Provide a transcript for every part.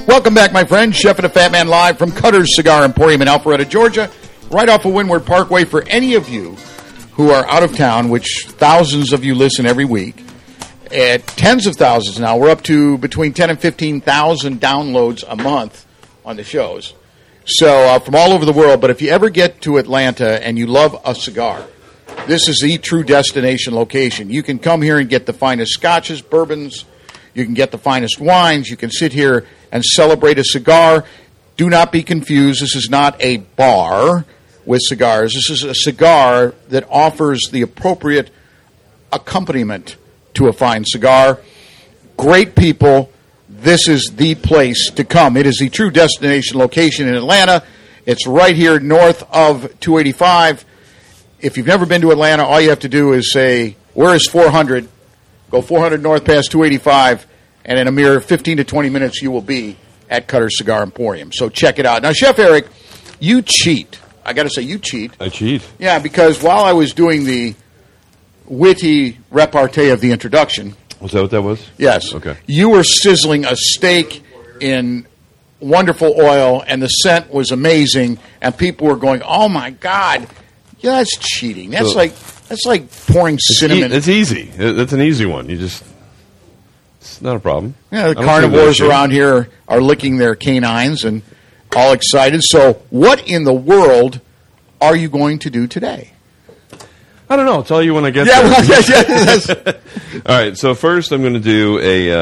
Welcome back, my friends. Chef and the Fat Man live from Cutter's Cigar Emporium in Alpharetta, Georgia, right off of Windward Parkway. For any of you who are out of town, which thousands of you listen every week, at tens of thousands now, we're up to between 10 and 15,000 downloads a month on the shows. So from all over the world. But if you ever get to Atlanta and you love a cigar, this is the true destination location. You can come here and get the finest scotches, bourbons. You can get the finest wines. You can sit here and celebrate a cigar. Do not be confused. This is not a bar with cigars. This is a cigar that offers the appropriate accompaniment to a fine cigar. Great people. This is the place to come. It is the true destination location in Atlanta. It's right here north of 285. If you've never been to Atlanta, all you have to do is say, where is 400? Go 400 north past 285, and in a mere 15 to 20 minutes, you will be at Cutter's Cigar Emporium. So check it out. Now, Chef Eric, you cheat. I got to say, you cheat. I cheat. Yeah, because while I was doing the witty repartee of the introduction. Was that what that was? Yes. Okay. You were sizzling a steak in wonderful oil, and the scent was amazing, and people were going, oh, my God. Yeah, that's cheating. That's like pouring cinnamon. It's easy. It's an easy one. It's not a problem. Yeah, the carnivores around here are licking their canines and all excited. So what in the world are you going to do today? I don't know. I'll tell you when I get there. All right. So first I'm going to do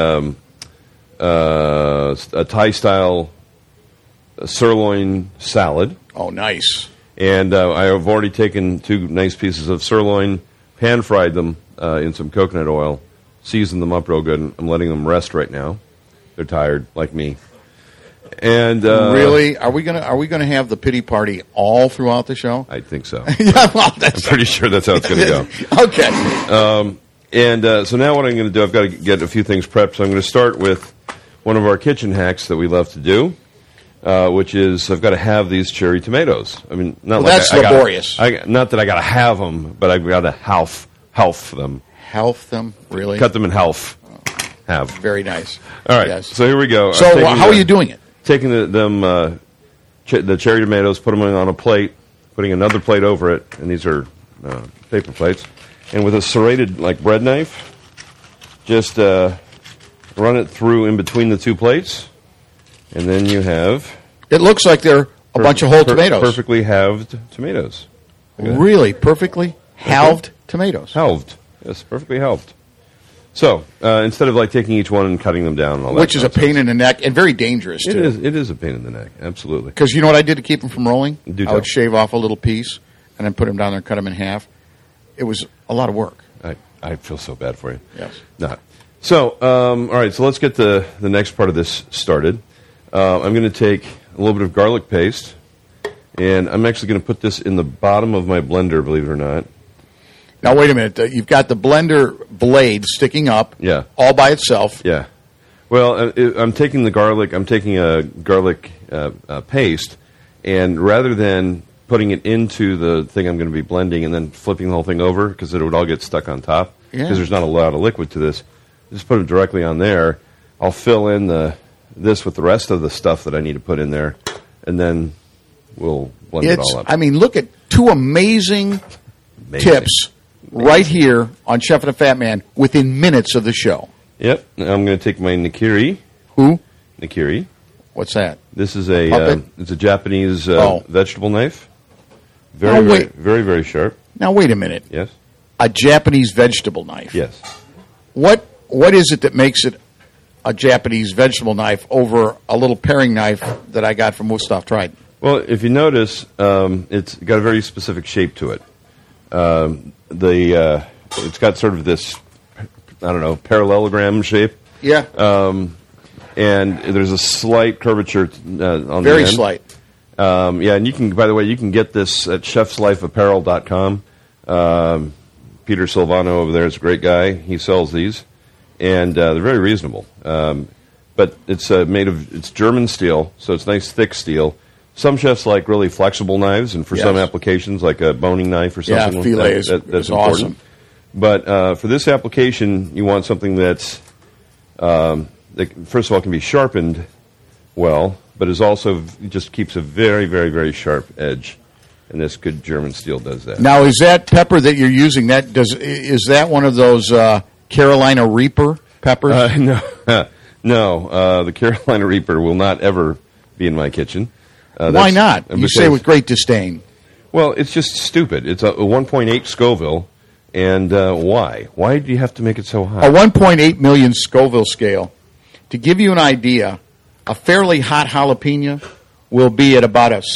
a Thai-style sirloin salad. Oh, nice. And I have already taken 2 nice pieces of sirloin, pan-fried them in some coconut oil, seasoned them up real good, and I'm letting them rest right now. They're tired, like me. And really, are we gonna have the pity party all throughout the show? I think so. Yeah, well, I'm pretty sure that's how it's going to go. Okay. So now what I'm going to do, I've got to get a few things prepped. So I'm going to start with one of our kitchen hacks that we love to do. Which is, I've got to have these cherry tomatoes. I mean, that's laborious. Not that I got to have them, but I've got to half them. Half them, really? Cut them in half. Have. Very nice. All right. Yes. So here we go. So how are you doing it? Taking the cherry tomatoes, put them on a plate, putting another plate over it, and these are paper plates, and with a serrated bread knife, just run it through in between the 2 plates. And then you have... It looks like they're a bunch of whole tomatoes. Perfectly halved tomatoes. Really? Perfectly halved tomatoes? Halved. Yes, perfectly halved. So, instead of taking each one and cutting them down and all that. Which is a pain in the neck and very dangerous, too. It is a pain in the neck, absolutely. Because you know what I did to keep them from rolling? I would shave off a little piece and then put them down there and cut them in half. It was a lot of work. I feel so bad for you. Yes. Not. So, all right, so let's get the next part of this started. I'm going to take a little bit of garlic paste, and I'm actually going to put this in the bottom of my blender, believe it or not. Now, wait a minute. You've got the blender blade sticking up all by itself. Yeah. Well, I'm taking the garlic. I'm taking a garlic paste, and rather than putting it into the thing I'm going to be blending and then flipping the whole thing over because it would all get stuck on top because there's not a lot of liquid to this, just put it directly on there. I'll fill in this with the rest of the stuff that I need to put in there, and then we'll blend it all up. I mean, look at 2 amazing tips right here on Chef and the Fat Man within minutes of the show. Yep. I'm going to take my Nikiri. Who? Nikiri. What's that? This is it's a Japanese vegetable knife. Very, very sharp. Now, wait a minute. Yes. A Japanese vegetable knife. Yes. What is it that makes it a Japanese vegetable knife over a little paring knife that I got from Wusthof Trident? Well, if you notice, it's got a very specific shape to it. It's got sort of this, parallelogram shape. Yeah. And there's a slight curvature on the end. Very slight. And you can, by the way, you can get this at chefslifeapparel.com. Peter Silvano over there is a great guy. He sells these. And they're very reasonable. But it's it's German steel, so it's nice thick steel. Some chefs like really flexible knives, and for some applications, like a boning knife or something, that's important. Awesome. But for this application, you want something that's, that first of all, can be sharpened well, but is also just keeps a very, very, very sharp edge. And this good German steel does that. Now, is that pepper that you're using, is that one of those Carolina Reaper peppers? No. The Carolina Reaper will not ever be in my kitchen. Why not? You say with great disdain. Well, it's just stupid. It's a 1.8 Scoville, and why? Why do you have to make it so high? A 1.8 million Scoville scale. To give you an idea, a fairly hot jalapeno will be at about a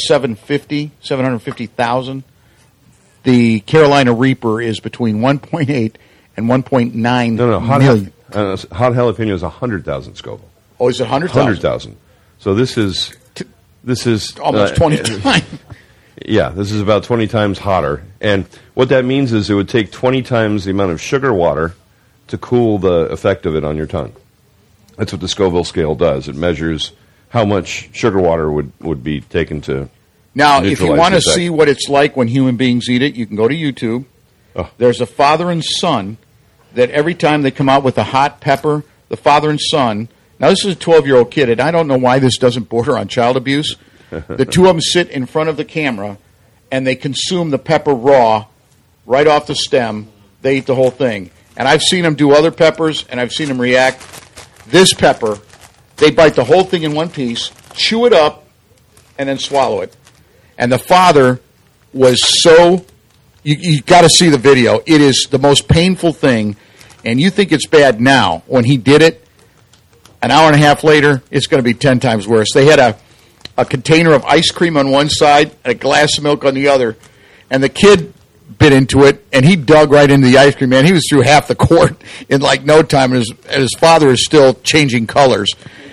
750,000. The Carolina Reaper is between 1.8 and 1.9 million. Hot jalapeno is 100,000 Scoville. Oh, is it 100,000? 100,000. So this is almost 20 times. Yeah, this is about 20 times hotter. And what that means is it would take 20 times the amount of sugar water to cool the effect of it on your tongue. That's what the Scoville scale does. It measures how much sugar water would be taken to Now, if you want to see what it's like when human beings eat it, you can go to YouTube. Oh. There's a father and son that every time they come out with a hot pepper, the father and son, now this is a 12-year-old kid, and I don't know why this doesn't border on child abuse. The two of them sit in front of the camera, and they consume the pepper raw, right off the stem. They eat the whole thing. And I've seen them do other peppers, and I've seen them react. This pepper, they bite the whole thing in one piece, chew it up, and then swallow it. And the father was so... You got to see the video. It is the most painful thing, and you think it's bad now. When he did it, an hour and a half later, it's going to be 10 times worse. They had a container of ice cream on one side and a glass of milk on the other, and the kid bit into it, and he dug right into the ice cream, man. He was through half the quart in like no time, and his father is still changing colors.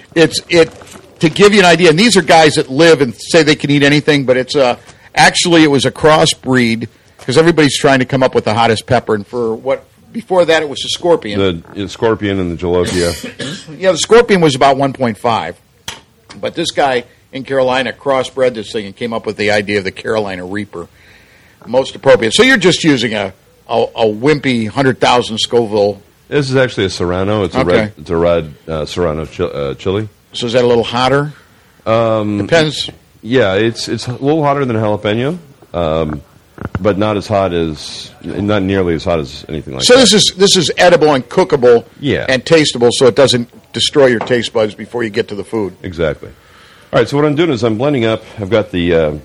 To give you an idea, and these are guys that live and say they can eat anything, but actually it was a crossbreed, because everybody's trying to come up with the hottest pepper, and before that it was the scorpion. The scorpion and the jalapeño. Yeah, the scorpion was about 1.5, but this guy in Carolina crossbred this thing and came up with the idea of the Carolina Reaper. Most appropriate. So you're just using a wimpy 100,000 Scoville. This is actually a Serrano. It's a red Serrano chili. So is that a little hotter? Depends. Yeah, it's a little hotter than a jalapeno, but not nearly as hot as anything like that. So this is edible and cookable, and tasteable, so it doesn't destroy your taste buds before you get to the food. Exactly. All right, so what I'm doing is I'm blending up. I've got the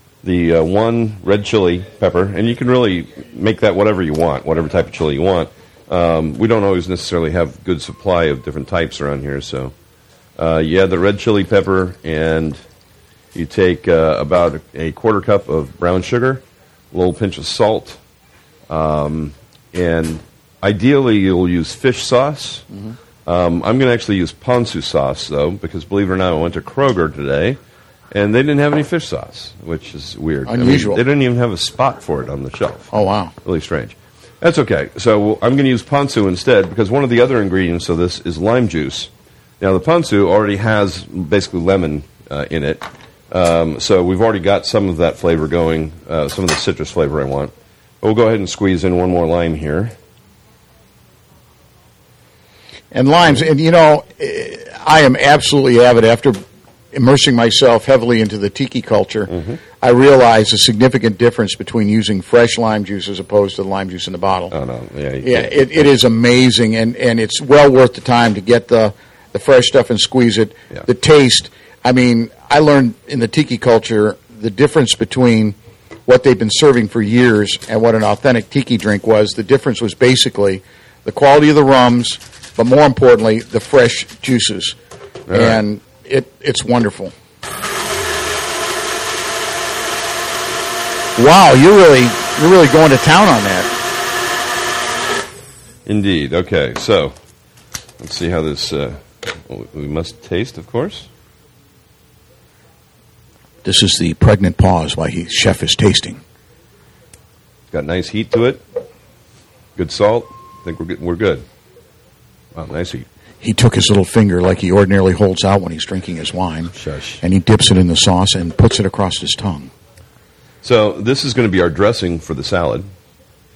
one red chili pepper, and you can really make that whatever you want, whatever type of chili you want. We don't always necessarily have good supply of different types around here, so you add the red chili pepper, and you take about a quarter cup of brown sugar, a little pinch of salt, and ideally you'll use fish sauce. Mm-hmm. I'm going to actually use ponzu sauce, though, because believe it or not, I went to Kroger today, and they didn't have any fish sauce, which is weird. Unusual. They didn't even have a spot for it on the shelf. Oh, wow. Really strange. That's okay. So I'm going to use ponzu instead, because one of the other ingredients of this is lime juice. Now, the ponzu already has basically lemon in it, so we've already got some of that flavor going, some of the citrus flavor I want. But we'll go ahead and squeeze in one more lime here. And limes, and I am absolutely avid. After immersing myself heavily into the tiki culture, mm-hmm. I realize a significant difference between using fresh lime juice as opposed to the lime juice in the bottle. Oh, no. It is amazing, and it's well worth the time to get the fresh stuff and squeeze it. Yeah. The taste, I learned in the tiki culture the difference between what they've been serving for years and what an authentic tiki drink was. The difference was basically the quality of the rums, but more importantly, the fresh juices. All and right. It's wonderful. Wow, you're really going to town on that. Indeed. Okay, so let's see how this. We must taste, of course. This is the pregnant pause while chef is tasting. Got nice heat to it. Good salt. I think we're good. Wow, nice heat. He took his little finger like he ordinarily holds out when he's drinking his wine. Shush. And he dips it in the sauce and puts it across his tongue. So this is going to be our dressing for the salad.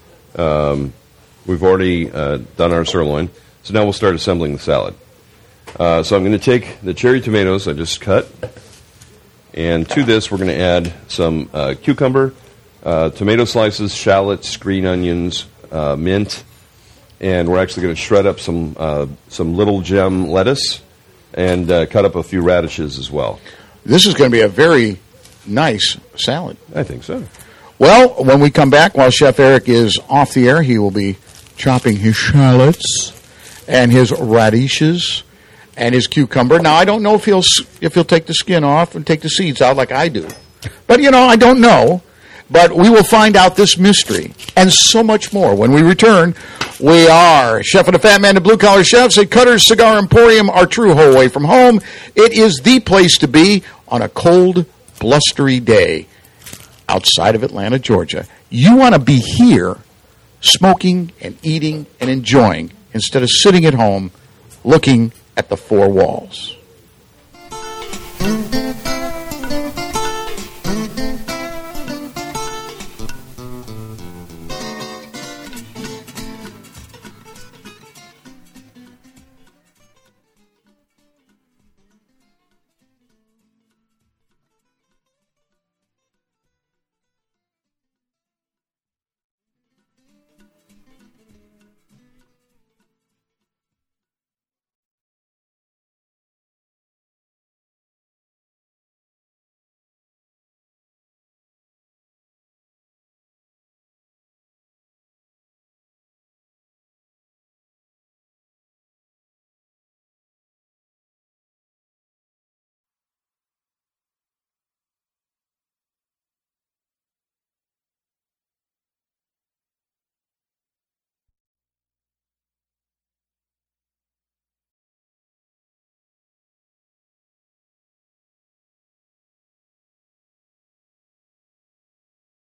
We've already done our sirloin. So now we'll start assembling the salad. So I'm going to take the cherry tomatoes I just cut, and to this we're going to add some cucumber, tomato slices, shallots, green onions, mint, and we're actually going to shred up some little gem lettuce and cut up a few radishes as well. This is going to be a very nice salad. I think so. Well, when we come back, while Chef Eric is off the air, he will be chopping his shallots and his radishes and his cucumber. Now, I don't know if he'll take the skin off and take the seeds out like I do. But, I don't know. But we will find out this mystery and so much more when we return. We are Chef and the Fat Man, the Blue Collar Chefs at Cutter's Cigar Emporium, our true hoe away from home. It is the place to be on a cold, blustery day outside of Atlanta, Georgia. You want to be here smoking and eating and enjoying instead of sitting at home looking at the four walls.